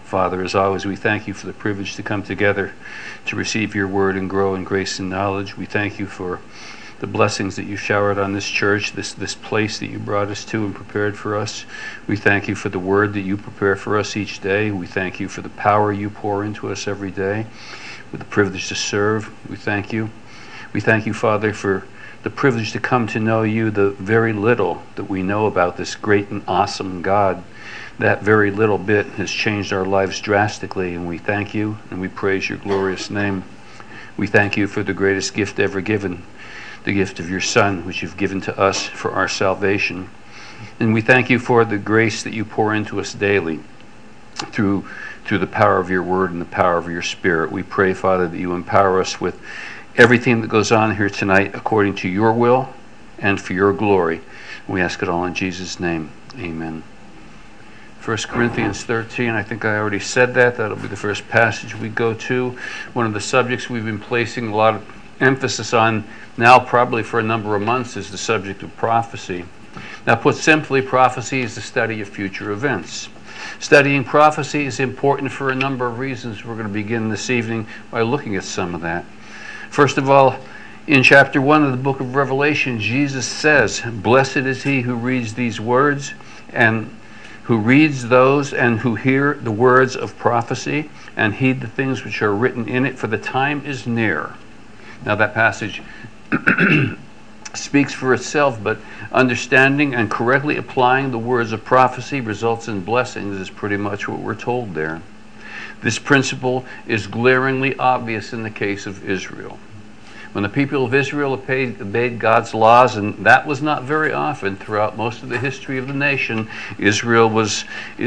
Father, as always, we thank you for the privilege to come together to receive your word and grow in grace and knowledge. We thank you for the blessings that you showered on this church, this place that you brought us to and prepared for us. We thank you for the word that you prepare for us each day. We thank you for the power you pour into us every day, with the privilege to serve. We thank you. We thank you, Father, for the privilege to come to know you, the very little that we know about this great and awesome God. That very little bit has changed our lives drastically, and we thank you and we praise your glorious name. We thank you for the greatest gift ever given, the gift of your Son, which you've given to us for our salvation. And we thank you for the grace that you pour into us daily through the power of your word and the power of your Spirit. We pray, Father, that you empower us with everything that goes on here tonight according to your will and for your glory. We ask it all in Jesus' name. Amen. 1 Corinthians 13, I think I already said that. That'll be the first passage we go to. One of the subjects we've been placing a lot of emphasis on now, probably for a number of months, is the subject of prophecy. Now, put simply, prophecy is the study of future events. Studying prophecy is important for a number of reasons. We're going to begin this evening by looking at some of that. First of all, in chapter 1 of the book of Revelation, Jesus says, "Blessed is he who reads these words, and who reads those and who hear the words of prophecy, and heed the things which are written in it, for the time is near." Now that passage speaks for itself, but understanding and correctly applying the words of prophecy results in blessings is pretty much what we're told there. This principle is glaringly obvious in the case of Israel. When the people of Israel obeyed God's laws, and that was not very often throughout most of the history of the nation, Israel was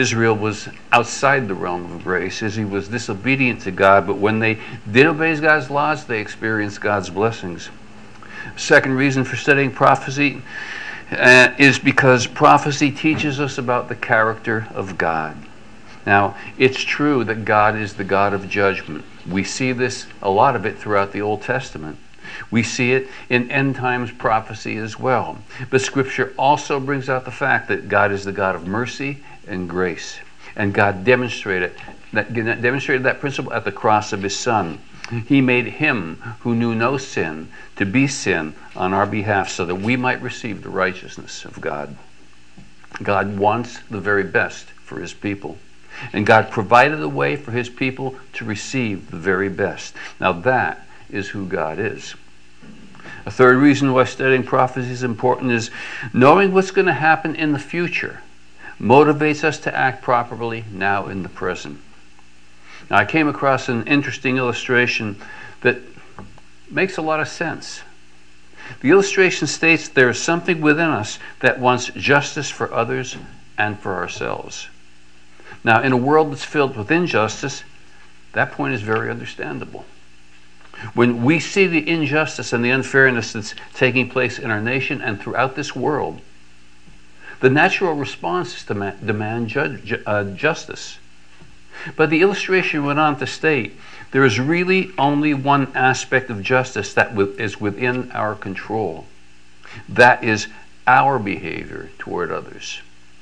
outside the realm of grace. Israel was disobedient to God, but when they did obey God's laws, they experienced God's blessings. Second reason for studying prophecy is because prophecy teaches us about the character of God. Now, it's true that God is the God of judgment. We see this, a lot of it, throughout the Old Testament. We see it in end times prophecy as well. But Scripture also brings out the fact that God is the God of mercy and grace. And God demonstrated that principle at the cross of his Son. He made him who knew no sin to be sin on our behalf so that we might receive the righteousness of God. God wants the very best for his people. And God provided a way for his people to receive the very best. Now that is who God is. A third reason why studying prophecy is important is knowing what's going to happen in the future motivates us to act properly now in the present. Now, I came across an interesting illustration that makes a lot of sense. The illustration states there is something within us that wants justice for others and for ourselves. Now, in a world that's filled with injustice, that point is very understandable. When we see the injustice and the unfairness that's taking place in our nation and throughout this world, the natural response is to demand justice. But the illustration went on to state there is really only one aspect of justice that is within our control. That is our behavior toward others.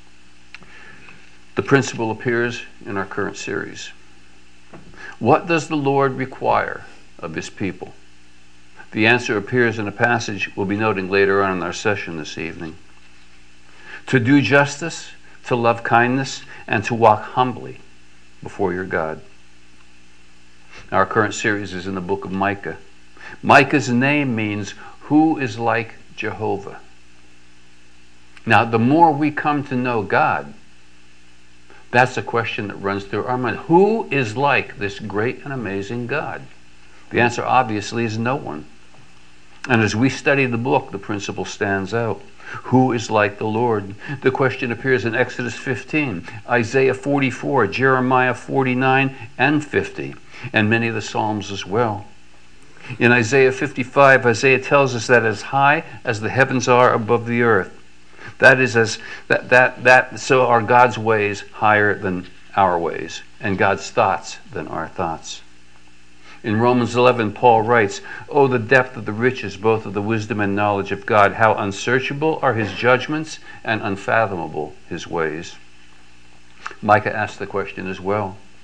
The principle appears in our current series. What does the Lord require of his people? The answer appears in a passage we'll be noting later on in our session this evening. To do justice, to love kindness, and to walk humbly before your God. Our current series is in the book of Micah. Micah's name means, "Who is like Jehovah?" Now, the more we come to know God, that's a question that runs through our mind. Who is like this great and amazing God? The answer obviously is no one. And as we study the book, the principle stands out. Who is like the Lord? The question appears in Exodus 15, Isaiah 44, Jeremiah 49 and 50, and many of the Psalms as well. In Isaiah 55, Isaiah tells us that as high as the heavens are above the earth, so are God's ways higher than our ways, and God's thoughts than our thoughts. In Romans 11, Paul writes, "Oh, the depth of the riches, both of the wisdom and knowledge of God, how unsearchable are his judgments and unfathomable his ways." Micah asked the question as well.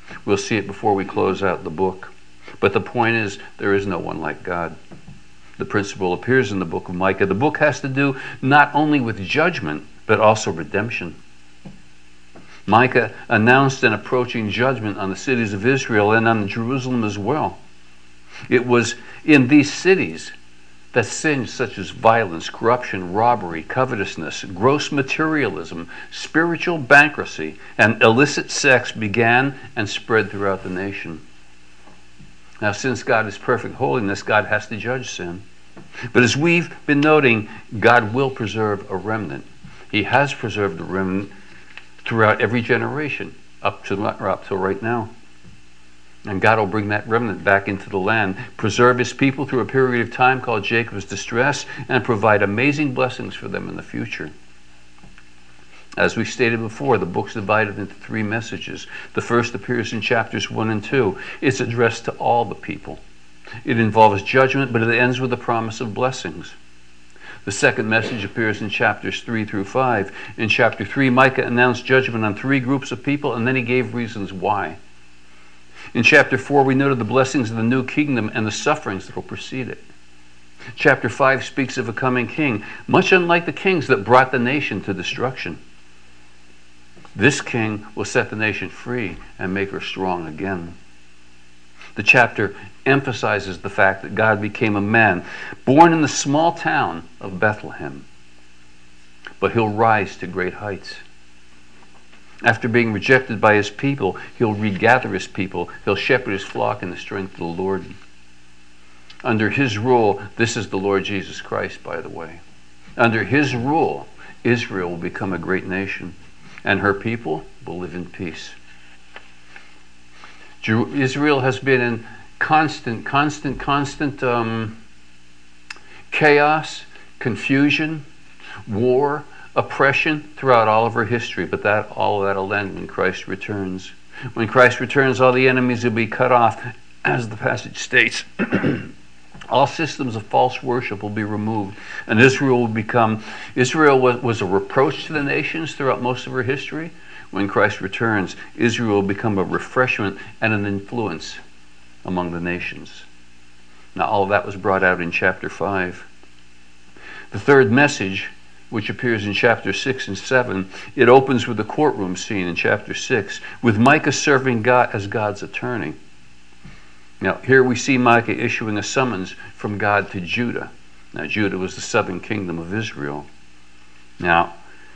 We'll see it before we close out the book. But the point is, there is no one like God. The principle appears in the book of Micah. The book has to do not only with judgment, but also redemption. Micah announced an approaching judgment on the cities of Israel and on Jerusalem as well. It was in these cities that sins such as violence, corruption, robbery, covetousness, gross materialism, spiritual bankruptcy, and illicit sex began and spread throughout the nation. Now, since God is perfect holiness, God has to judge sin. But as we've been noting, God will preserve a remnant. He has preserved a remnant throughout every generation, up to right now. And God will bring that remnant back into the land, preserve his people through a period of time called Jacob's distress, and provide amazing blessings for them in the future. As we stated before, the book's divided into 3 messages. The first appears in chapters 1 and 2. It's addressed to all the people. It involves judgment, but it ends with a promise of blessings. The second message appears in chapters 3 through 5. In chapter 3, Micah announced judgment on 3 groups of people, and then he gave reasons why. In chapter 4, we noted the blessings of the new kingdom and the sufferings that will precede it. Chapter 5 speaks of a coming king, much unlike the kings that brought the nation to destruction. This king will set the nation free and make her strong again. The chapter emphasizes the fact that God became a man, born in the small town of Bethlehem. But he'll rise to great heights. After being rejected by his people, he'll regather his people. He'll shepherd his flock in the strength of the Lord. Under his rule, this is the Lord Jesus Christ, by the way. Under his rule, Israel will become a great nation, and her people will live in peace. Israel has been in constant chaos, confusion, war, oppression throughout all of her history, but all of that will end when Christ returns. When Christ returns, all the enemies will be cut off, as the passage states. All systems of false worship will be removed, and Israel was a reproach to the nations throughout most of her history. When Christ returns, Israel will become a refreshment and an influence among the nations. Now, all of that was brought out in chapter 5. The third message, which appears in chapter 6 and 7, it opens with the courtroom scene in chapter 6, with Micah serving God as God's attorney. Now, here we see Micah issuing a summons from God to Judah. Now, Judah was the southern kingdom of Israel. Now,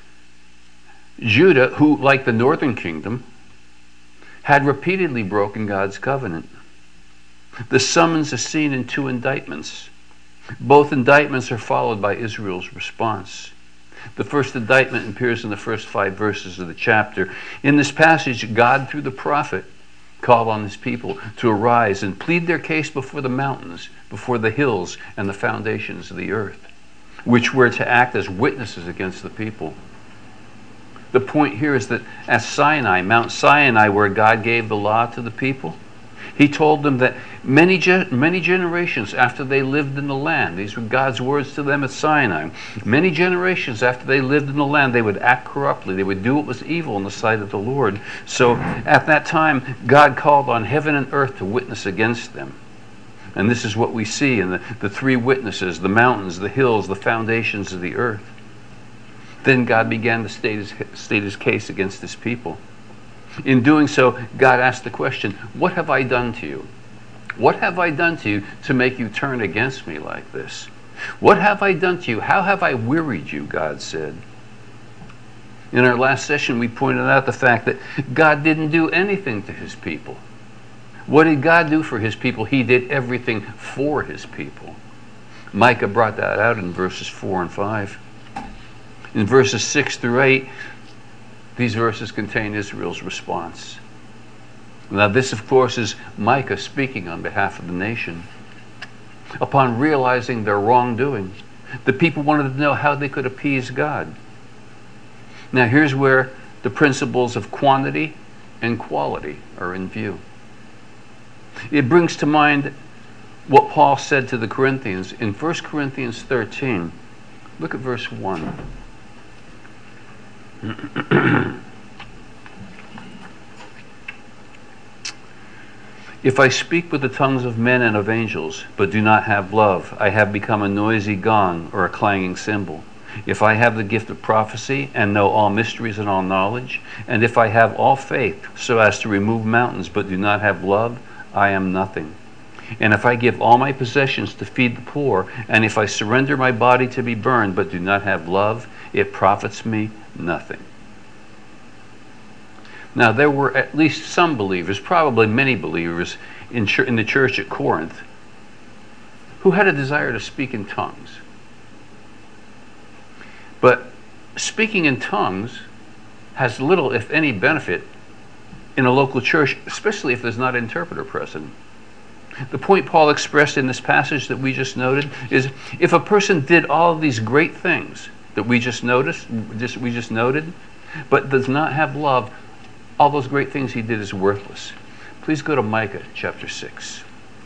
Judah, who, like the northern kingdom, had repeatedly broken God's covenant. The summons is seen in 2 indictments. Both indictments are followed by Israel's response. The first indictment appears in the first 5 verses of the chapter. In this passage, God, through the prophet, called on his people to arise and plead their case before the mountains, before the hills, and the foundations of the earth, which were to act as witnesses against the people. The point here is that at Sinai, Mount Sinai, where God gave the law to the people, he told them that many generations after they lived in the land, these were God's words to them at Sinai, many generations after they lived in the land, they would act corruptly. They would do what was evil in the sight of the Lord. So at that time, God called on heaven and earth to witness against them. And this is what we see in the 3 witnesses, the mountains, the hills, the foundations of the earth. Then God began to state his case against his people. In doing so, God asked the question, what have I done to you? What have I done to you to make you turn against me like this? What have I done to you? How have I wearied you? God said. In our last session, we pointed out the fact that God didn't do anything to his people. What did God do for his people? He did everything for his people. Micah brought that out in verses 4 and 5. In verses 6 through 8, these verses contain Israel's response. Now this, of course, is Micah speaking on behalf of the nation. Upon realizing their wrongdoing, the people wanted to know how they could appease God. Now here's where the principles of quantity and quality are in view. It brings to mind what Paul said to the Corinthians in 1 Corinthians 13. Look at verse 1. If I speak with the tongues of men and of angels, but do not have love, I have become a noisy gong or a clanging cymbal. If I have the gift of prophecy and know all mysteries and all knowledge, and if I have all faith so as to remove mountains but do not have love, I am nothing. And if I give all my possessions to feed the poor, and if I surrender my body to be burned but do not have love, it profits me nothing. Now, there were at least some believers, probably many believers, in the church at Corinth who had a desire to speak in tongues. But speaking in tongues has little, if any, benefit in a local church, especially if there's not an interpreter present. The point Paul expressed in this passage that we just noted is, if a person did all of these great things that we just noted, but does not have love, all those great things he did is worthless. Please go to Micah chapter 6.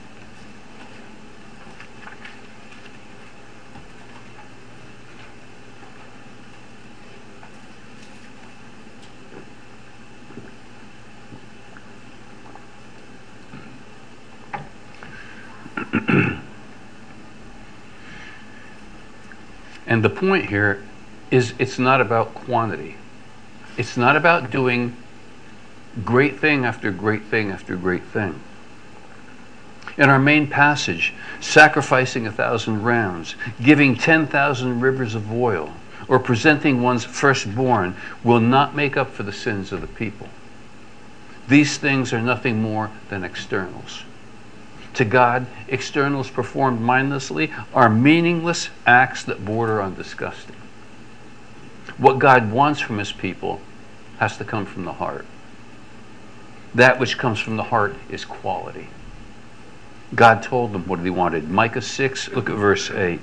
And the point here is, it's not about quantity. It's not about doing great thing after great thing after great thing. In our main passage, sacrificing 1,000 rams, giving 10,000 rivers of oil, or presenting one's firstborn will not make up for the sins of the people. These things are nothing more than externals. To God, externals performed mindlessly are meaningless acts that border on disgusting. What God wants from his people has to come from the heart. That which comes from the heart is quality. God told them what he wanted. Micah 6, look at verse 8.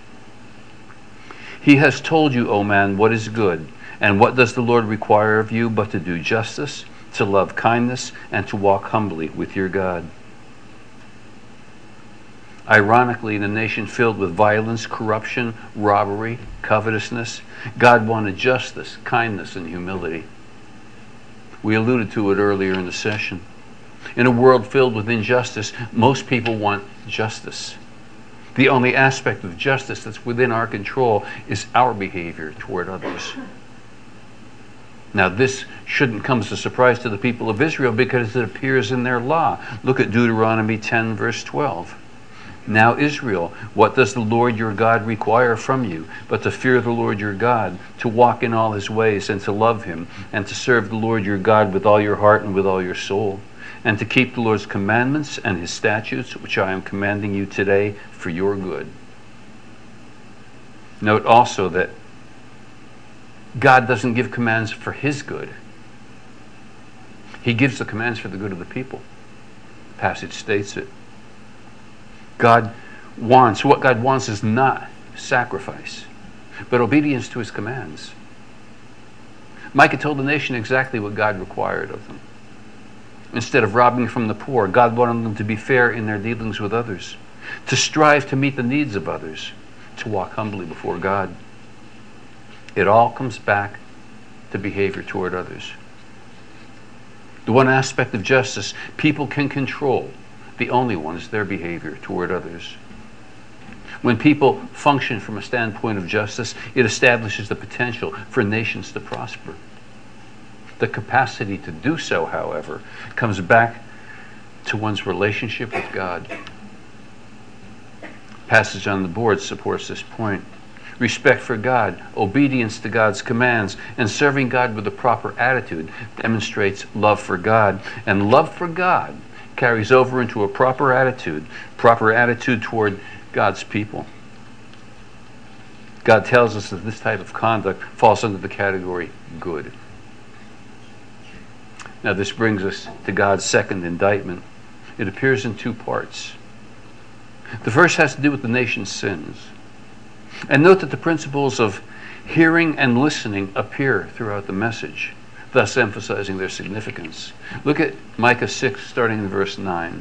He has told you, O man, what is good, and what does the Lord require of you but to do justice, to love kindness, and to walk humbly with your God. Ironically, in a nation filled with violence, corruption, robbery, covetousness, God wanted justice, kindness, and humility. We alluded to it earlier in the session. In a world filled with injustice, most people want justice. The only aspect of justice that's within our control is our behavior toward others. Now, this shouldn't come as a surprise to the people of Israel because it appears in their law. Look at Deuteronomy 10, verse 12. Now, Israel, what does the Lord your God require from you but to fear the Lord your God, to walk in all his ways and to love him, and to serve the Lord your God with all your heart and with all your soul, and to keep the Lord's commandments and his statutes, which I am commanding you today for your good. Note also that God doesn't give commands for his good. He gives the commands for the good of the people. The passage states it. What God wants is not sacrifice, but obedience to his commands. Micah told the nation exactly what God required of them. Instead of robbing from the poor, God wanted them to be fair in their dealings with others, to strive to meet the needs of others, to walk humbly before God. It all comes back to behavior toward others. The one aspect of justice people can control, the only one, is their behavior toward others. When people function from a standpoint of justice, it establishes the potential for nations to prosper. The capacity to do so, however, comes back to one's relationship with God. Passage on the board supports this point. Respect for God, obedience to God's commands, and serving God with a proper attitude demonstrates love for God. And love for God carries over into a proper attitude toward God's people. God tells us that this type of conduct falls under the category good. Now, this brings us to God's second indictment. It appears in two parts. The first has to do with the nation's sins. And note that the principles of hearing and listening appear throughout the message, thus emphasizing their significance. Look at Micah 6, starting in verse 9.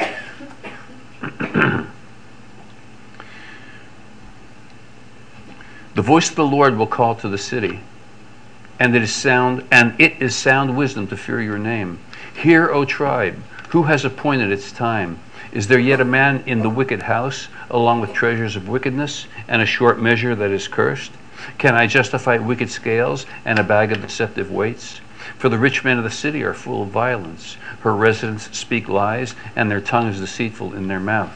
The voice of the Lord will call to the city, and it is sound wisdom to fear your name. Hear, O tribe, Who has appointed its time? Is there yet a man in the wicked house, along with treasures of wickedness, and a short measure that is cursed? Can I justify wicked scales and a bag of deceptive weights? For the rich men of the city are full of violence. Her residents speak lies, and their tongue is deceitful in their mouth.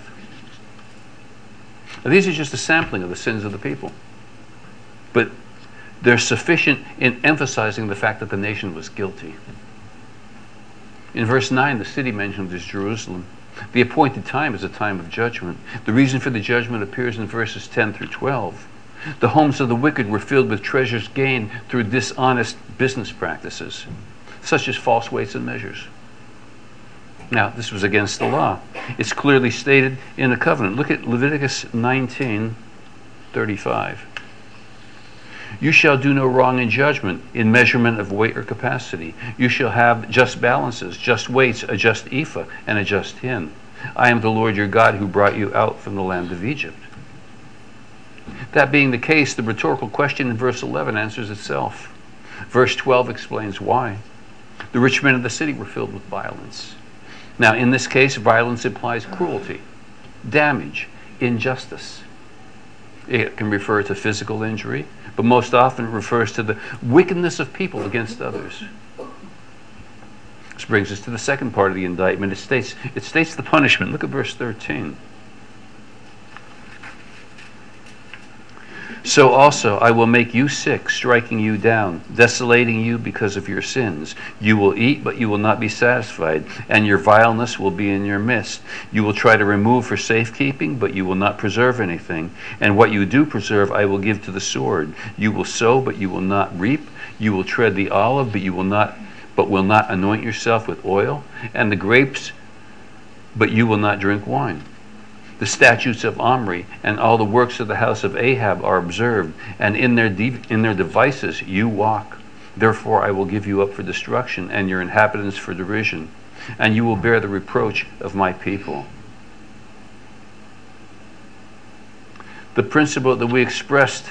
Now, these are just a sampling of the sins of the people. But they're sufficient in emphasizing the fact that the nation was guilty. In verse 9, the city mentioned is Jerusalem. The appointed time is a time of judgment. The reason for the judgment appears in verses 10 through 12. The homes of the wicked were filled with treasures gained through dishonest business practices, such as false weights and measures. Now, this was against the law. It's clearly stated in the covenant. Look at Leviticus 19:35. You shall do no wrong in judgment, in measurement of weight or capacity. You shall have just balances, just weights, a just ephah, and a just hin. I am the Lord your God who brought you out from the land of Egypt. That being the case, the rhetorical question in verse 11 answers itself. Verse 12 explains why. The rich men of the city were filled with violence. Now, in this case, violence implies cruelty, damage, injustice. It can refer to physical injury, but most often it refers to the wickedness of people against others. This brings us to the second part of the indictment. It states the punishment. Look at verse 13. So also I will make you sick, striking you down, desolating you because of your sins. You will eat, but you will not be satisfied, and your vileness will be in your midst. You will try to remove for safekeeping, but you will not preserve anything. And what you do preserve I will give to the sword. You will sow, but you will not reap. You will tread the olive, but will not anoint yourself with oil, and the grapes, but you will not drink wine. The statutes of Omri and all the works of the house of Ahab are observed, and in their devices you walk. Therefore I will give you up for destruction, and your inhabitants for derision, and you will bear the reproach of my people. The principle that we expressed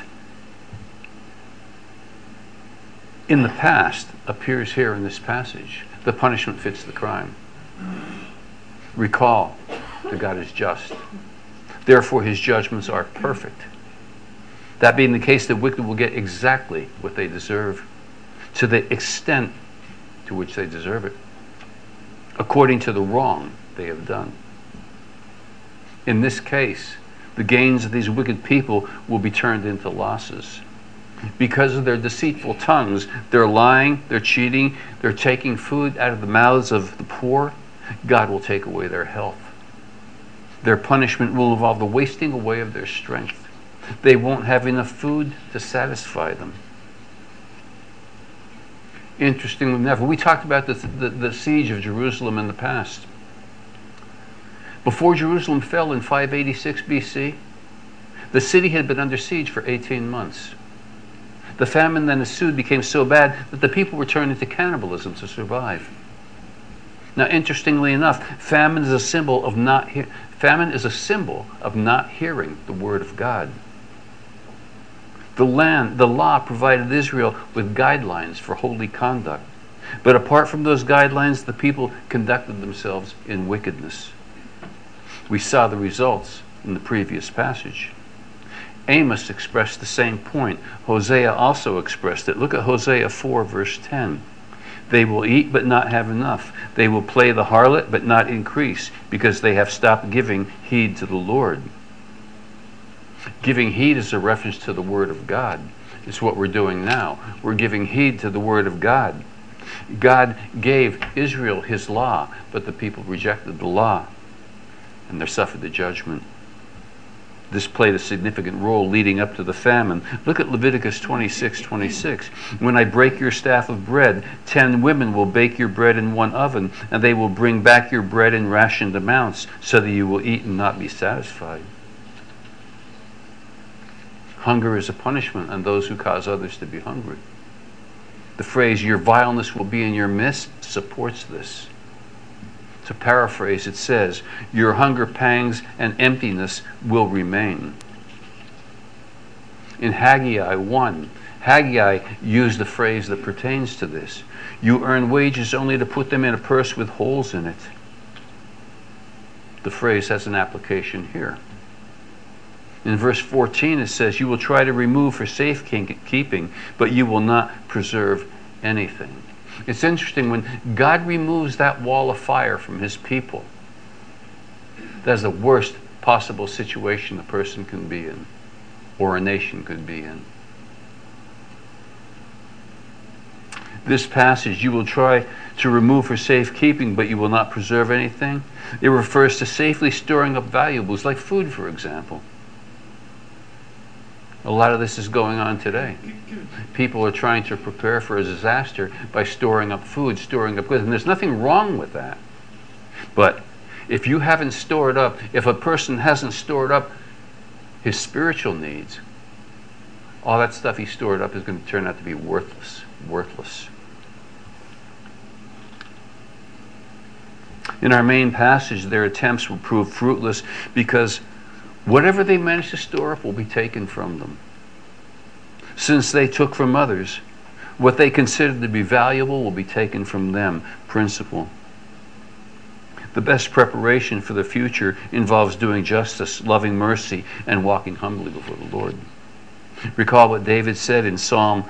in the past appears here in this passage. The punishment fits the crime. Recall that God is just. Therefore, his judgments are perfect. That being the case, the wicked will get exactly what they deserve, to the extent to which they deserve it, according to the wrong they have done. In this case, the gains of these wicked people will be turned into losses. Because of their deceitful tongues, they're lying, they're cheating, they're taking food out of the mouths of the poor. God will take away their health. Their punishment will involve the wasting away of their strength. They won't have enough food to satisfy them. Interestingly enough, we talked about the siege of Jerusalem in the past. Before Jerusalem fell in 586 BC, the city had been under siege for 18 months. The famine that ensued became so bad that the people were turned into cannibalism to survive. Now, interestingly enough, famine is a symbol of not hearing the word of God. The law provided Israel with guidelines for holy conduct. But apart from those guidelines, the people conducted themselves in wickedness. We saw the results in the previous passage. Amos expressed the same point. Hosea also expressed it. Look at Hosea 4, verse 10. They will eat but not have enough. They will play the harlot but not increase, because they have stopped giving heed to the Lord. Giving heed is a reference to the Word of God. It's what we're doing now. We're giving heed to the Word of God. God gave Israel his law, but the people rejected the law, and they suffered the judgment. This played a significant role leading up to the famine. Look at Leviticus 26:26. When I break your staff of bread, 10 women will bake your bread in one oven, and they will bring back your bread in rationed amounts, so that you will eat and not be satisfied. Hunger is a punishment on those who cause others to be hungry. The phrase, your vileness will be in your midst, supports this. To paraphrase, it says, your hunger pangs and emptiness will remain. In Haggai 1, Haggai used a phrase that pertains to this. You earn wages only to put them in a purse with holes in it. the phrase has an application here. In verse 14 it says, you will try to remove for safekeeping, but you will not preserve anything. It's interesting, when God removes that wall of fire from his people, that's the worst possible situation a person can be in, or a nation could be in. This passage, you will try to remove for safekeeping, but you will not preserve anything. It refers to safely storing up valuables, like food, for example. A lot of this is going on today. People are trying to prepare for a disaster by storing up food, storing up goods, and there's nothing wrong with that. But if you haven't stored up, if a person hasn't stored up his spiritual needs, all that stuff he stored up is going to turn out to be worthless. In our main passage, their attempts will prove fruitless because whatever they manage to store up will be taken from them. Since they took from others, what they considered to be valuable will be taken from them. Principle. The best preparation for the future involves doing justice, loving mercy, and walking humbly before the Lord. Recall what David said in Psalm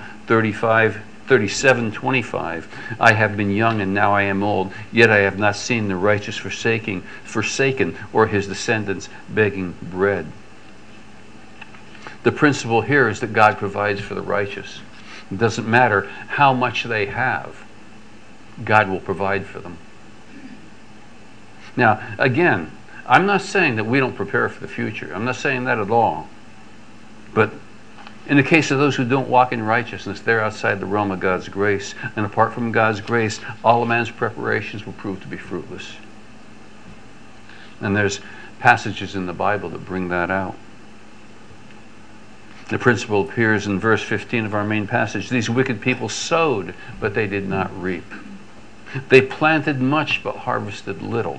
37:25. I have been young and now I am old, yet I have not seen the righteous forsaken, or his descendants begging bread. The principle here is that God provides for the righteous. It doesn't matter how much they have, God will provide for them. Now, again, I'm not saying that we don't prepare for the future. I'm not saying that at all. But in the case of those who don't walk in righteousness, they're outside the realm of God's grace. And apart from God's grace, all a man's preparations will prove to be fruitless. And there's passages in the Bible that bring that out. The principle appears in verse 15 of our main passage. These wicked people sowed, but they did not reap. They planted much, but harvested little.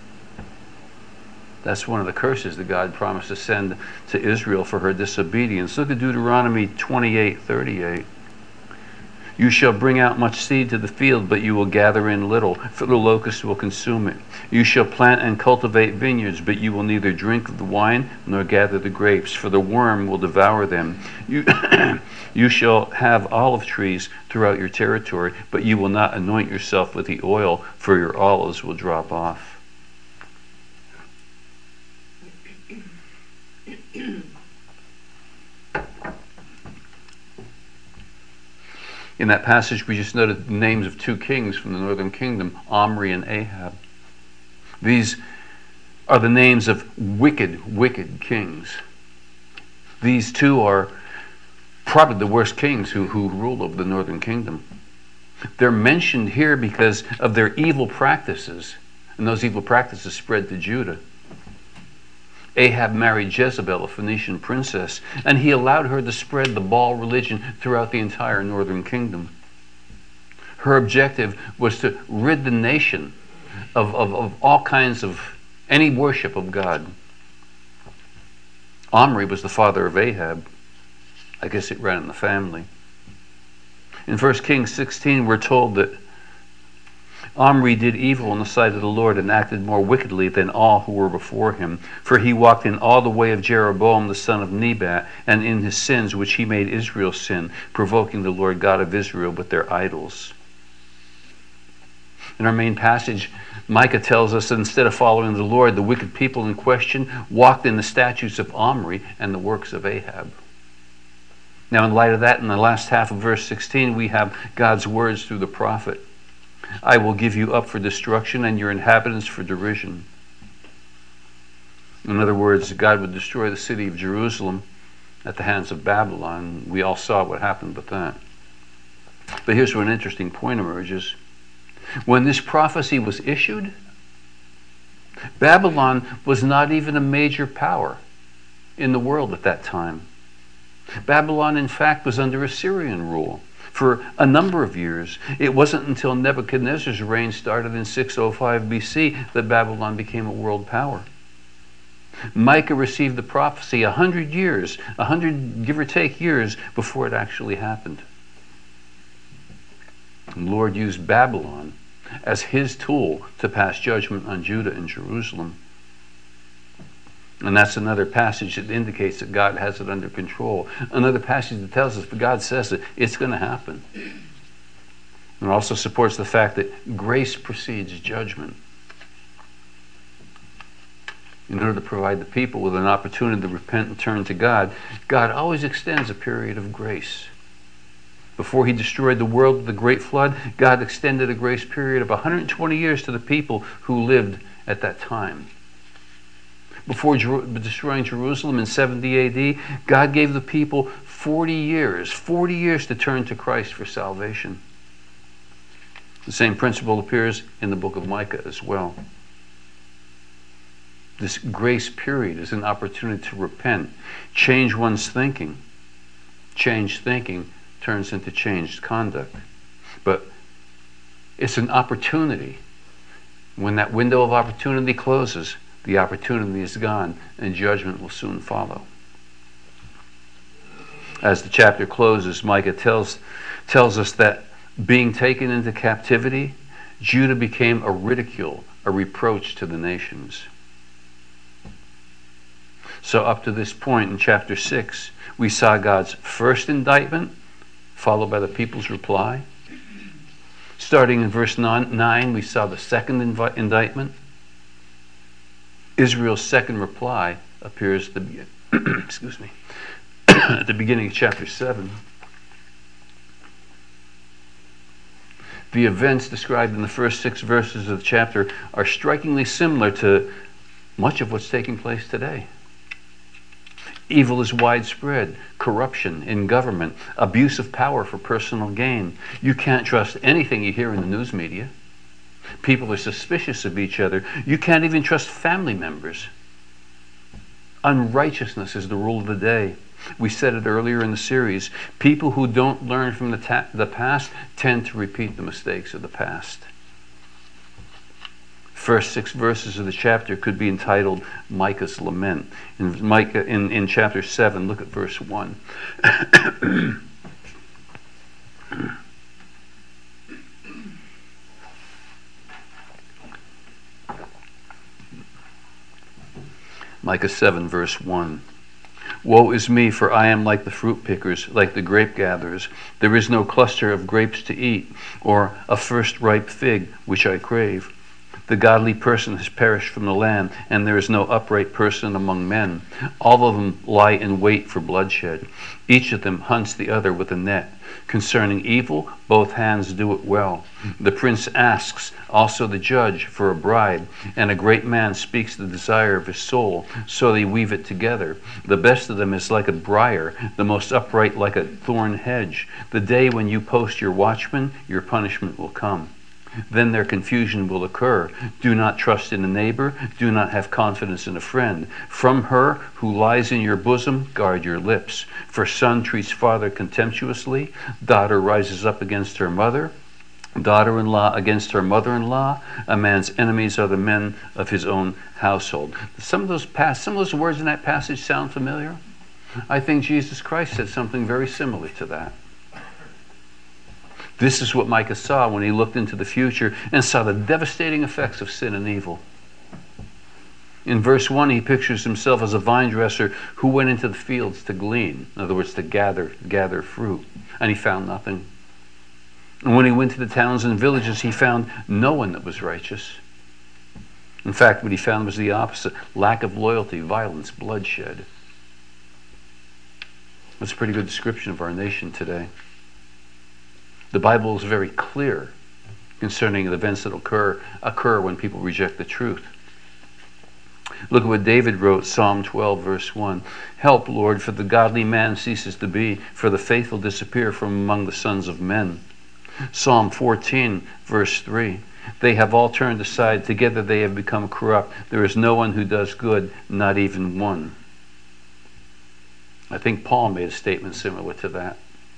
That's one of the curses that God promised to send to Israel for her disobedience. Look at Deuteronomy 28:38. You shall bring out much seed to the field, but you will gather in little, for the locust will consume it. You shall plant and cultivate vineyards, but you will neither drink of the wine nor gather the grapes, for the worm will devour them. You shall have olive trees throughout your territory, but you will not anoint yourself with the oil, for your olives will drop off. In that passage, we just noted the names of two kings from the northern kingdom, Omri and Ahab. These are the names of wicked kings. These two are probably the worst kings who ruled over the northern kingdom. They're mentioned here because of their evil practices, and those evil practices spread to Judah. Ahab married Jezebel, a Phoenician princess, and he allowed her to spread the Baal religion throughout the entire northern kingdom. Her objective was to rid the nation of all kinds of any worship of God. Omri was the father of Ahab. I guess it ran in the family. In 1 Kings 16, we're told that Omri did evil in the sight of the Lord and acted more wickedly than all who were before him. For he walked in all the way of Jeroboam the son of Nebat, and in his sins which he made Israel sin, provoking the Lord God of Israel with their idols. In our main passage, Micah tells us that instead of following the Lord, the wicked people in question walked in the statutes of Omri and the works of Ahab. Now, in light of that, in the last half of verse 16, we have God's words through the prophet. I will give you up for destruction and your inhabitants for derision. In other words, God would destroy the city of Jerusalem at the hands of Babylon. We all saw what happened with that. But here's where an interesting point emerges. When this prophecy was issued, Babylon was not even a major power in the world at that time. Babylon, in fact, was under Assyrian rule for a number of years. It wasn't until Nebuchadnezzar's reign started in 605 BC that Babylon became a world power. Micah received the prophecy 100 years, 100 give or take years before it actually happened. And the Lord used Babylon as his tool to pass judgment on Judah and Jerusalem. And that's another passage that indicates that God has it under control. Another passage that tells us, if God says it, it's going to happen. And it also supports the fact that grace precedes judgment. In order to provide the people with an opportunity to repent and turn to God, God always extends a period of grace. Before he destroyed the world with the great flood, God extended a grace period of 120 years to the people who lived at that time. Before destroying Jerusalem in 70 AD, God gave the people 40 years to turn to Christ for salvation. The same principle appears in the book of Micah as well. This grace period is an opportunity to repent, change one's thinking. Changed thinking turns into changed conduct. But it's an opportunity. When that window of opportunity closes, the opportunity is gone and judgment will soon follow. As the chapter closes, Micah tells us that being taken into captivity, Judah became a ridicule, a reproach to the nations. So up to this point in chapter 6, we saw God's first indictment, followed by the people's reply. Starting in verse 9, we saw the second indictment. Israel's second reply appears at the, at the beginning of chapter 7. The events described in the first 6 verses of the chapter are strikingly similar to much of what's taking place today. Evil is widespread, corruption in government, abuse of power for personal gain. You can't trust anything you hear in the news media. People are suspicious of each other. You can't even trust family members. Unrighteousness is the rule of the day. We said it earlier in the series. People who don't learn from the past tend to repeat the mistakes of the past. First 6 verses of the chapter could be entitled Micah's Lament. In chapter 7, look at verse 1. Micah 7, verse 1. Woe is me, for I am like the fruit pickers, like the grape gatherers. There is no cluster of grapes to eat, or a first ripe fig which I crave. The godly person has perished from the land, and there is no upright person among men. All of them lie in wait for bloodshed. Each of them hunts the other with a net. Concerning evil, both hands do it well. The prince asks, also the judge, for a bribe, and a great man speaks the desire of his soul, so they weave it together. The best of them is like a briar, the most upright like a thorn hedge. The day when you post your watchman, your punishment will come. Then their confusion will occur. Do not trust in a neighbor. Do not have confidence in a friend. From her who lies in your bosom, guard your lips. For son treats father contemptuously. Daughter rises up against her mother. Daughter-in-law against her mother-in-law. A man's enemies are the men of his own household. Some of those words in that passage sound familiar. I think Jesus Christ said something very similar to that. This is what Micah saw when he looked into the future and saw the devastating effects of sin and evil. In verse 1, he pictures himself as a vine dresser who went into the fields to glean, in other words, to gather fruit, and he found nothing. And when he went to the towns and villages, he found no one that was righteous. In fact, what he found was the opposite: lack of loyalty, violence, bloodshed. That's a pretty good description of our nation today. The Bible is very clear concerning the events that occur when people reject the truth. Look at what David wrote, Psalm 12, verse 1. Help, Lord, for the godly man ceases to be, for the faithful disappear from among the sons of men. Psalm 14, verse 3. They have all turned aside. Together they have become corrupt. There is no one who does good, not even one. I think Paul made a statement similar to that.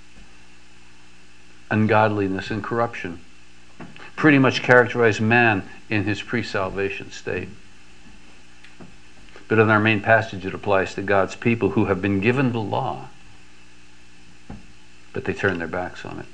Ungodliness and corruption pretty much characterize man in his pre-salvation state. But in our main passage, it applies to God's people who have been given the law, but they turn their backs on it.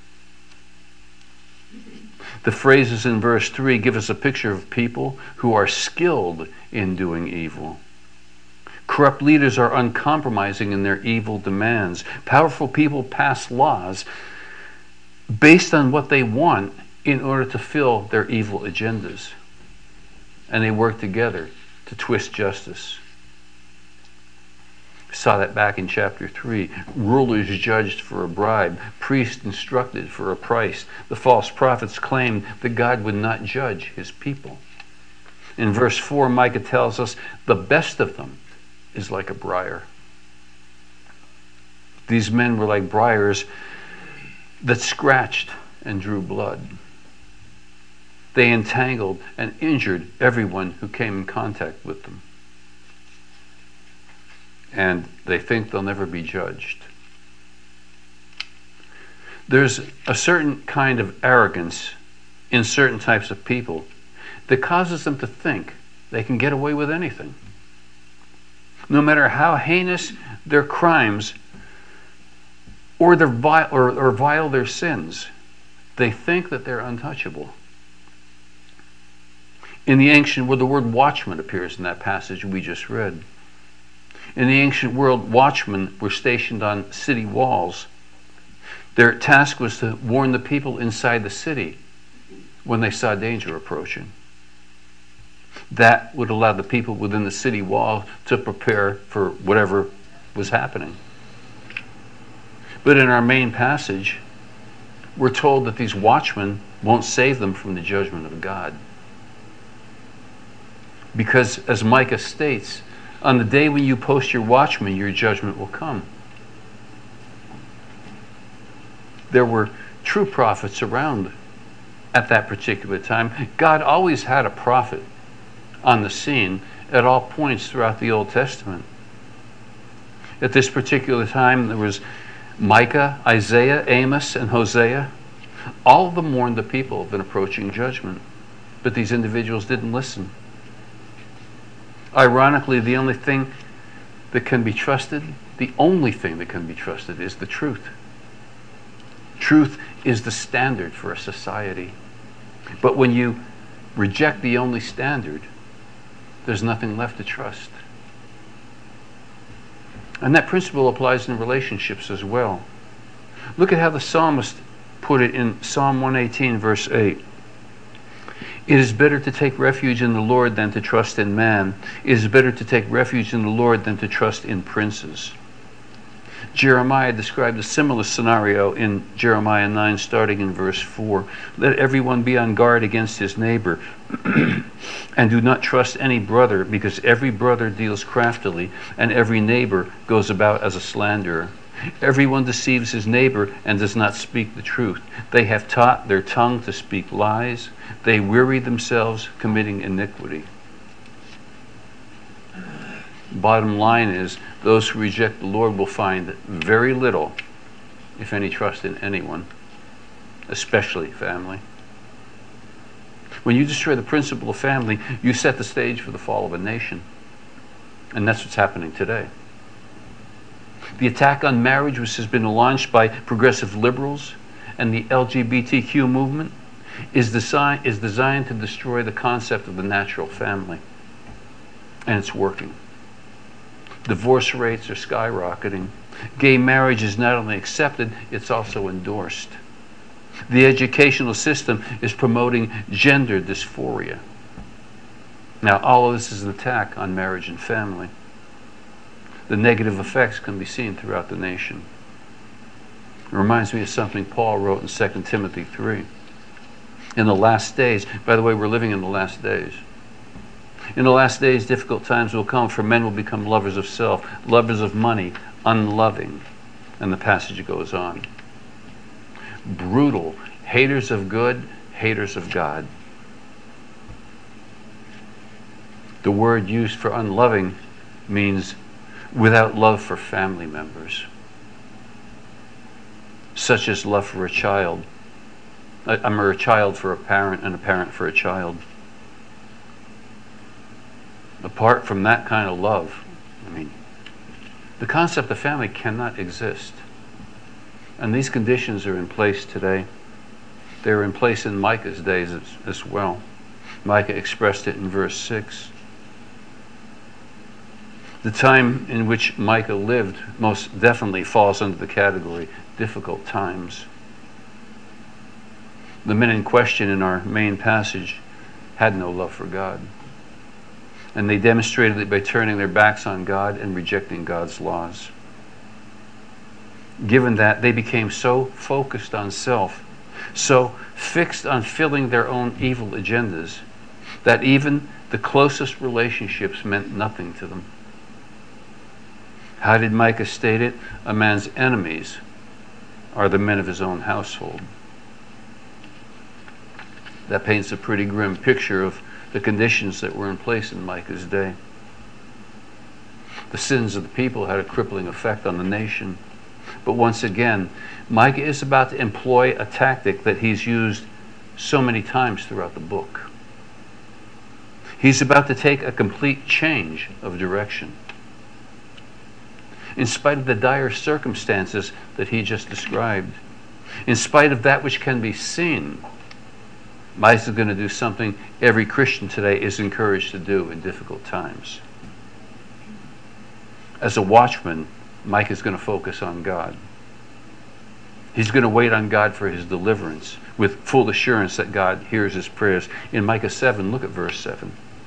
The phrases in verse 3 give us a picture of people who are skilled in doing evil. Corrupt leaders are uncompromising in their evil demands. Powerful people pass laws based on what they want in order to fill their evil agendas. And they work together to twist justice. Saw that back in chapter 3. Rulers judged for a bribe. Priests instructed for a price. The false prophets claimed that God would not judge his people. In verse 4, Micah tells us the best of them is like a briar. These men were like briars that scratched and drew blood. They entangled and injured everyone who came in contact with them. And they think they'll never be judged. There's a certain kind of arrogance in certain types of people that causes them to think they can get away with anything. No matter how heinous their crimes or vile their sins, they think that they're untouchable. In the ancient world, the word watchman appears in that passage we just read. In the ancient world, watchmen were stationed on city walls. Their task was to warn the people inside the city when they saw danger approaching. That would allow the people within the city wall to prepare for whatever was happening. But in our main passage, we're told that these watchmen won't save them from the judgment of God. Because, as Micah states, on the day when you post your watchmen, your judgment will come. There were true prophets around at that particular time. God always had a prophet on the scene at all points throughout the Old Testament. At this particular time, there was Micah, Isaiah, Amos, and Hosea. All of them warned the people of an approaching judgment, but these individuals didn't listen. Ironically, the only thing that can be trusted, is the truth. Truth is the standard for a society. But when you reject the only standard, there's nothing left to trust. And that principle applies in relationships as well. Look at how the psalmist put it in Psalm 118, verse 8. It is better to take refuge in the Lord than to trust in man. It is better to take refuge in the Lord than to trust in princes. Jeremiah described a similar scenario in Jeremiah 9, starting in verse 4. Let everyone be on guard against his neighbor, and do not trust any brother, because every brother deals craftily, and every neighbor goes about as a slanderer. Everyone deceives his neighbor and does not speak the truth. They have taught their tongue to speak lies. They weary themselves committing iniquity. Bottom line is, those who reject the Lord will find very little, if any, trust in anyone, especially family. When you destroy the principle of family, you set the stage for the fall of a nation. And that's what's happening today. The attack on marriage, which has been launched by progressive liberals and the LGBTQ movement, is designed to destroy the concept of the natural family. And it's working. Divorce rates are skyrocketing. Gay marriage is not only accepted, it's also endorsed. The educational system is promoting gender dysphoria. Now, all of this is an attack on marriage and family. The negative effects can be seen throughout the nation. It reminds me of something Paul wrote in 2 Timothy 3. In the last days, by the way, we're living in the last days. In the last days, difficult times will come, for men will become lovers of self, lovers of money, unloving. And the passage goes on. Brutal, haters of good, haters of God. The word used for unloving means without love for family members, such as love for a child. Or a child for a parent and a parent for a child. Apart from that kind of love, the concept of family cannot exist. And these conditions are in place today. They were in place in Micah's days as well. Micah expressed it in verse 6. The time in which Micah lived most definitely falls under the category difficult times. The men in question in our main passage had no love for God. And they demonstrated it by turning their backs on God and rejecting God's laws. Given that, they became so focused on self, so fixed on filling their own evil agendas, that even the closest relationships meant nothing to them. How did Micah state it? A man's enemies are the men of his own household. That paints a pretty grim picture of the conditions that were in place in Micah's day. The sins of the people had a crippling effect on the nation. But once again, Micah is about to employ a tactic that he's used so many times throughout the book. He's about to take a complete change of direction. In spite of the dire circumstances that he just described, in spite of that which can be seen, Micah is going to do something every Christian today is encouraged to do in difficult times. As a watchman, Micah is going to focus on God. He's going to wait on God for his deliverance with full assurance that God hears his prayers. In Micah 7, look at verse 7.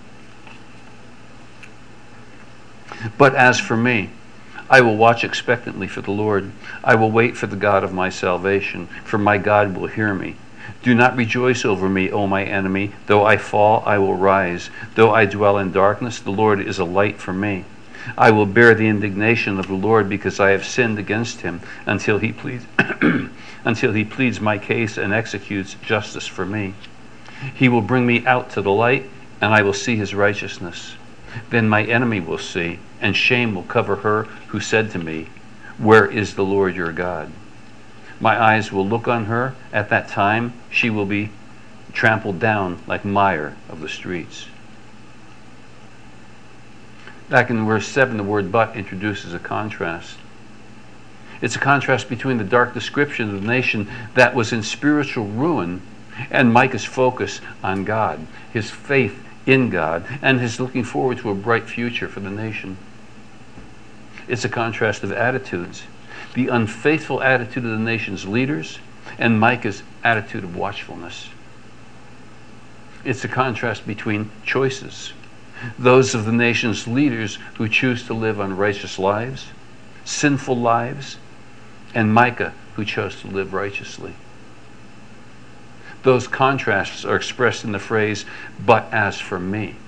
But as for me, I will watch expectantly for the Lord. I will wait for the God of my salvation, for my God will hear me. Do not rejoice over me, O my enemy. Though I fall, I will rise. Though I dwell in darkness, the Lord is a light for me. I will bear the indignation of the Lord because I have sinned against him until he pleads until he pleads my case and executes justice for me. He will bring me out to the light, and I will see his righteousness. Then my enemy will see, and shame will cover her who said to me, where is the Lord your God? My eyes will look on her. At that time, she will be trampled down like mire of the streets. Back in verse 7, the word but introduces a contrast. It's a contrast between the dark description of the nation that was in spiritual ruin and Micah's focus on God, his faith in God, and his looking forward to a bright future for the nation. It's a contrast of attitudes. The unfaithful attitude of the nation's leaders and Micah's attitude of watchfulness. It's a contrast between choices. Those of the nation's leaders who choose to live unrighteous lives, sinful lives, and Micah who chose to live righteously. Those contrasts are expressed in the phrase, but as for me.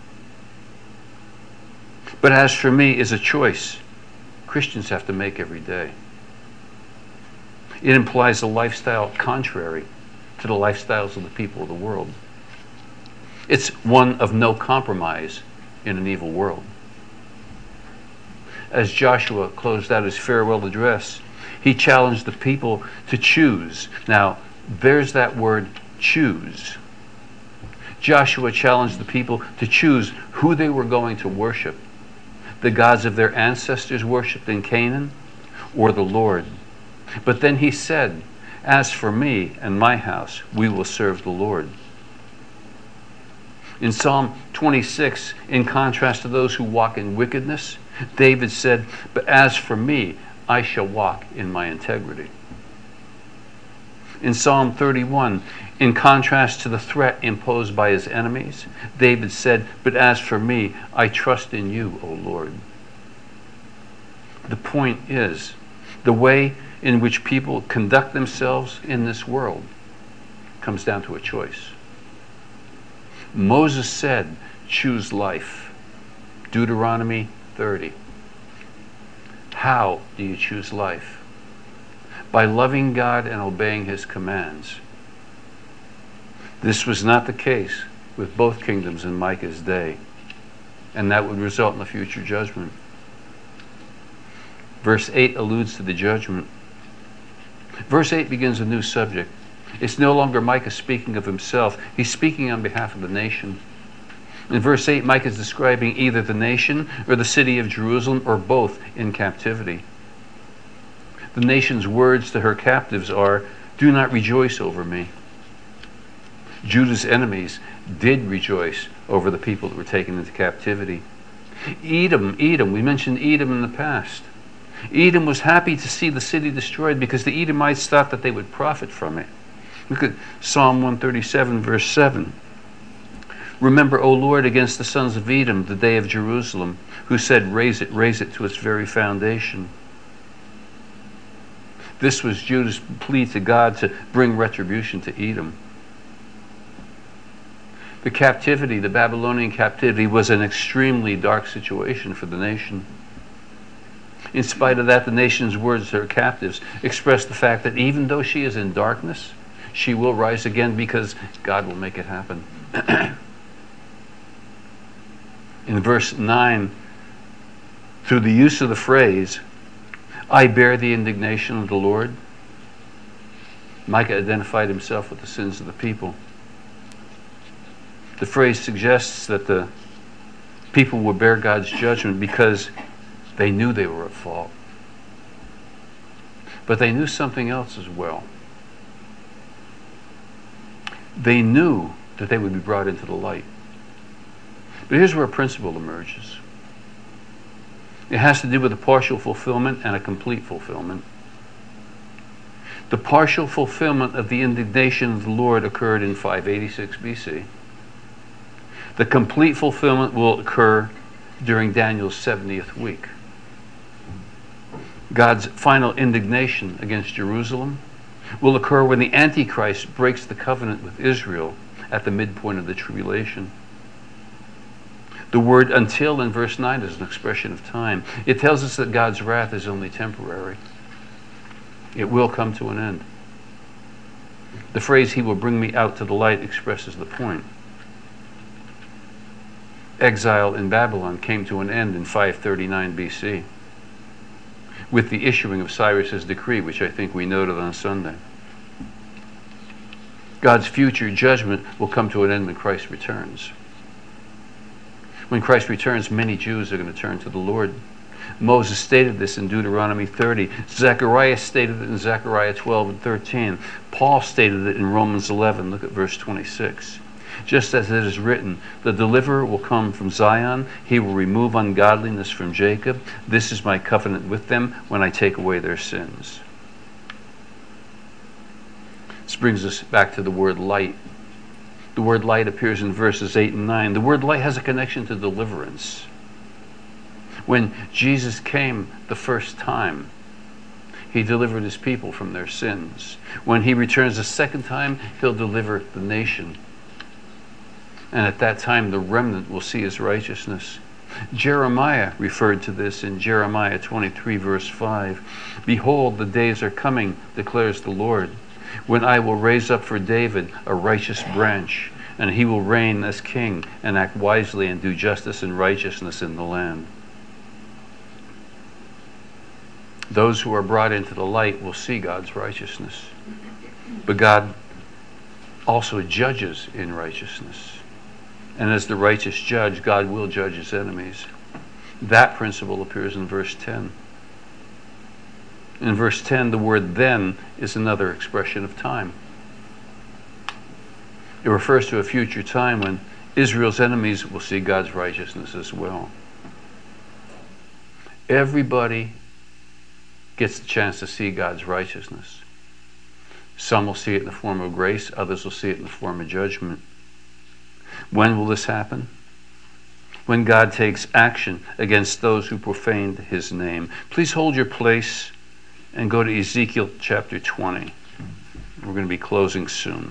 But as for me is a choice Christians have to make every day. It implies a lifestyle contrary to the lifestyles of the people of the world. It's one of no compromise in an evil world. As Joshua closed out his farewell address, he challenged the people to choose. Now, there's that word, choose. Joshua challenged the people to choose who they were going to worship. The gods of their ancestors worshipped in Canaan, or the Lord. But then he said, as for me and my house, we will serve the Lord. In Psalm 26, in contrast to those who walk in wickedness, David said, but as for me, I shall walk in my integrity. In Psalm 31, in contrast to the threat imposed by his enemies, David said, but as for me, I trust in you, O Lord. The point is, the way in which people conduct themselves in this world comes down to a choice. Moses said, choose life. Deuteronomy 30. How do you choose life? By loving God and obeying his commands. This was not the case with both kingdoms in Micah's day, and that would result in a future judgment. Verse 8 alludes to the judgment. Verse 8 begins a new subject. It's no longer Micah speaking of himself. He's speaking on behalf of the nation. In verse 8, Micah is describing either the nation or the city of Jerusalem, or both in captivity. The nation's words to her captives are, do not rejoice over me. Judah's enemies did rejoice over the people that were taken into captivity. Edom, we mentioned Edom in the past. Edom was happy to see the city destroyed because the Edomites thought that they would profit from it. Look at Psalm 137, verse 7. Remember, O Lord, against the sons of Edom, the day of Jerusalem, who said, raise it to its very foundation. This was Judah's plea to God to bring retribution to Edom. The captivity, the Babylonian captivity, was an extremely dark situation for the nation. In spite of that, the nation's words to her captives express the fact that even though she is in darkness, she will rise again because God will make it happen. In verse 9, through the use of the phrase, I bear the indignation of the Lord, Micah identified himself with the sins of the people. The phrase suggests that the people will bear God's judgment because they knew they were at fault. But they knew something else as well. They knew that they would be brought into the light. But here's where a principle emerges. It has to do with a partial fulfillment and a complete fulfillment. The partial fulfillment of the indignation of the Lord occurred in 586 BC. The complete fulfillment will occur during Daniel's 70th week. God's final indignation against Jerusalem will occur when the Antichrist breaks the covenant with Israel at the midpoint of the tribulation. The word until in verse 9 is an expression of time. It tells us that God's wrath is only temporary. It will come to an end. The phrase, he will bring me out to the light, expresses the point. Exile in Babylon came to an end in 539 BC with the issuing of Cyrus's decree, which I think we noted on Sunday. God's future judgment will come to an end when Christ returns. When Christ returns, many Jews are going to turn to the Lord. Moses stated this in Deuteronomy 30. Zechariah stated it in Zechariah 12 and 13. Paul stated it in Romans 11. Look at verse 26. Just as it is written, the deliverer will come from Zion. He will remove ungodliness from Jacob. This is my covenant with them when I take away their sins. This brings us back to the word light. The word light appears in verses 8 and 9. The word light has a connection to deliverance. When Jesus came the first time, he delivered his people from their sins. When he returns the second time, he'll deliver the nation. And at that time, the remnant will see his righteousness. Jeremiah referred to this in Jeremiah 23, verse 5. Behold, the days are coming, declares the Lord, when I will raise up for David a righteous branch, and he will reign as king and act wisely and do justice and righteousness in the land. Those who are brought into the light will see God's righteousness. But God also judges in righteousness. And as the righteous judge, God will judge his enemies. That principle appears in verse 10. In verse 10, the word then is another expression of time. It refers to a future time when Israel's enemies will see God's righteousness as well. Everybody gets the chance to see God's righteousness. Some will see it in the form of grace, others will see it in the form of judgment. When will this happen? When God takes action against those who profaned his name. Please hold your place and go to Ezekiel chapter 20. We're going to be closing soon.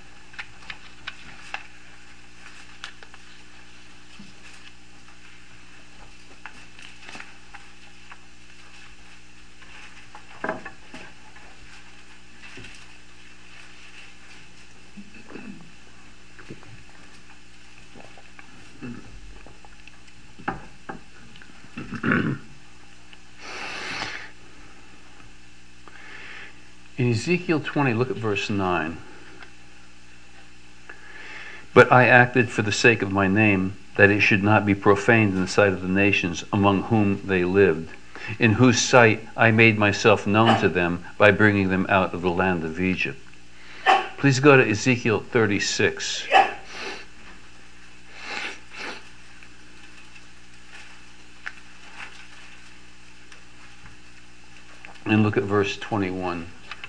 In Ezekiel 20, look at verse 9. But I acted for the sake of my name, that it should not be profaned in the sight of the nations among whom they lived, in whose sight I made myself known to them by bringing them out of the land of Egypt. Please go to Ezekiel 36. And look at verse 21.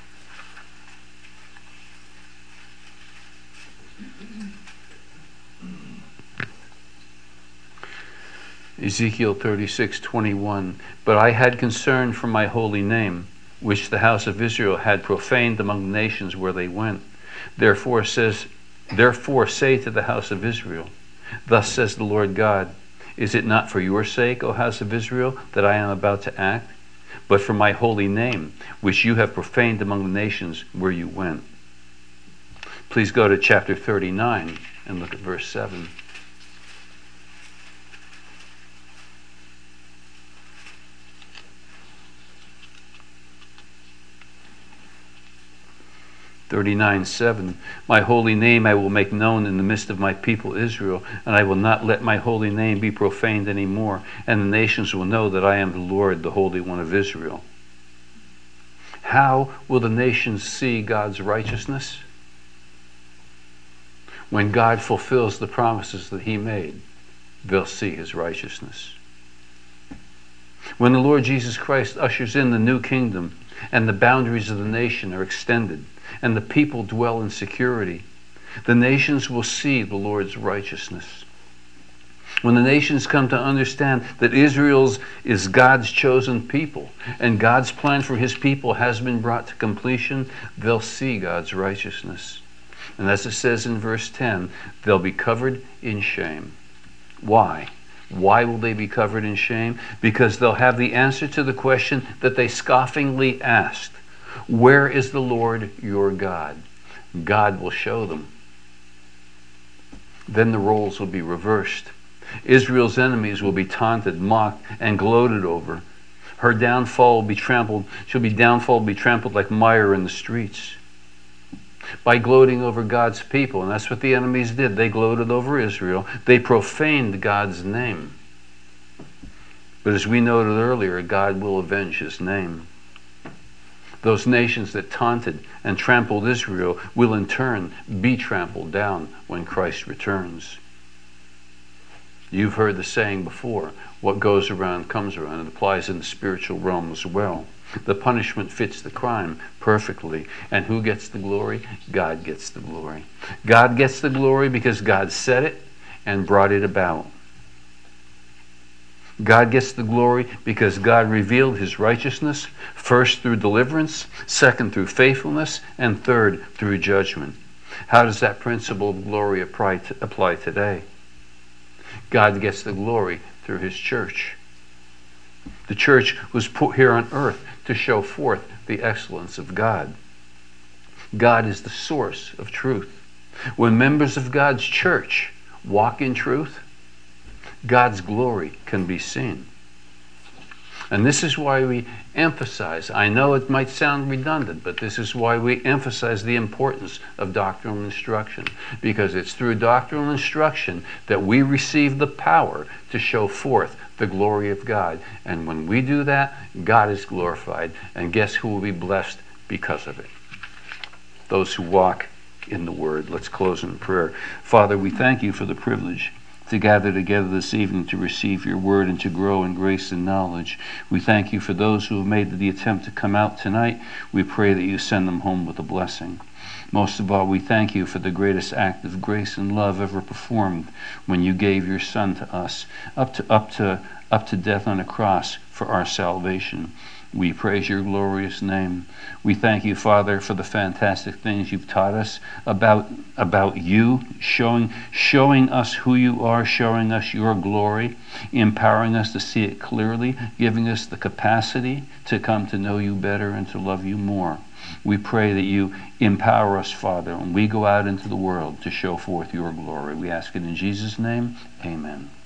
Ezekiel 36:21. But I had concern for my holy name, which the house of Israel had profaned among the nations where they went. Therefore say to the house of Israel, thus says the Lord God, is it not for your sake, O house of Israel, that I am about to act, but for my holy name, which you have profaned among the nations where you went? Please go to chapter 39 and look at verse 7. (39:7). My holy name I will make known in the midst of my people Israel, and I will not let my holy name be profaned any more, and the nations will know that I am the Lord, the Holy One of Israel. How will the nations see God's righteousness? When God fulfills the promises that he made, they'll see his righteousness. When the Lord Jesus Christ ushers in the new kingdom and the boundaries of the nation are extended and the people dwell in security, the nations will see the Lord's righteousness. When the nations come to understand that Israel is God's chosen people and God's plan for his people has been brought to completion, they'll see God's righteousness. And as it says in verse 10, they'll be covered in shame. Why? Why will they be covered in shame? Because they'll have the answer to the question that they scoffingly asked. Where is the Lord your God? God will show them. Then the roles will be reversed. Israel's enemies will be taunted, mocked, and gloated over. Her downfall will be trampled. She'll be trampled like mire in the streets. By gloating over God's people, and that's what the enemies did. They gloated over Israel. They profaned God's name. But as we noted earlier, God will avenge his name. Those nations that taunted and trampled Israel will in turn be trampled down when Christ returns. You've heard the saying before, what goes around comes around. It applies in the spiritual realm as well. The punishment fits the crime perfectly. And who gets the glory? God gets the glory. God gets the glory because God said it and brought it about. God gets the glory because God revealed his righteousness, first through deliverance, second through faithfulness, and third through judgment. How does that principle of glory apply today? God gets the glory through his church. The church was put here on earth to show forth the excellence of God. God is the source of truth. When members of God's church walk in truth, God's glory can be seen. And this is why we emphasize, I know it might sound redundant, but this is why we emphasize the importance of doctrinal instruction. Because it's through doctrinal instruction that we receive the power to show forth the glory of God. And when we do that, God is glorified. And guess who will be blessed because of it? Those who walk in the Word. Let's close in prayer. Father, we thank you for the privilege to gather together this evening to receive your word and to grow in grace and knowledge. We thank you for those who have made the attempt to come out tonight. We pray that you send them home with a blessing. Most of all, we thank you for the greatest act of grace and love ever performed when you gave your Son to us, up to death on a cross for our salvation. We praise your glorious name. We thank you, Father, for the fantastic things you've taught us about you, showing us who you are, showing us your glory, empowering us to see it clearly, giving us the capacity to come to know you better and to love you more. We pray that you empower us, Father, when we go out into the world to show forth your glory. We ask it in Jesus' name. Amen.